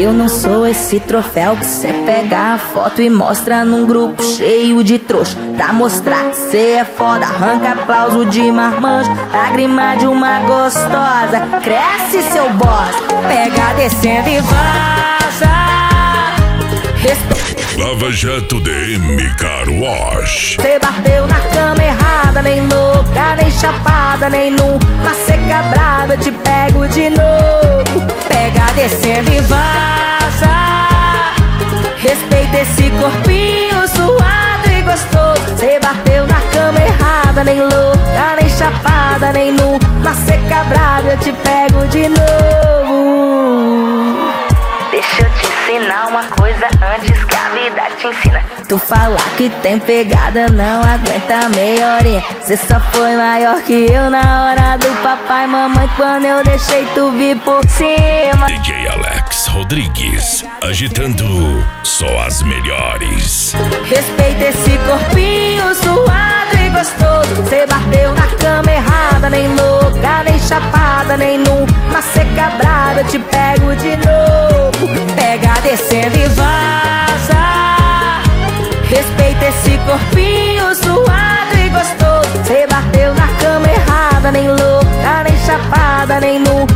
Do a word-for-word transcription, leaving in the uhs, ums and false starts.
Eu não sou esse troféu que cê pega a foto e mostra num grupo cheio de trouxa. Pra mostrar que cê é foda, arranca aplauso de marmanjo, lágrima de uma gostosa. Cresce seu boss, pega descendo e vaza. Respeita. Lava Jato D M Car Wash. Cê bateu na cama errada, nem louca, nem chapada, nem numa seca brava. Eu te pego de novo, pega descendo e vaza. Respeita esse corpinho suado e gostoso. Cê bateu na cama errada, nem louca, nem chapada, nem numa seca brava. Eu te pego de novo. Deixa eu te ensinar uma coisa antes que a vida te ensina. Tu falar que tem pegada, não aguenta meia horinha. Cê só foi maior que eu na hora do papai e mamãe, quando eu deixei tu vir por cima. D J Alex Rodrigues, agitando só as melhores. Respeita esse corpinho suado e gostoso. Cê bateu na cama errada, nem louca, nem chapada, nem numa seca brava. Eu te pego de novo, pega descendo e vaza. Respeita esse corpinho suado e gostoso. Cê bateu na cama errada, nem louca, nem chapada, nem numa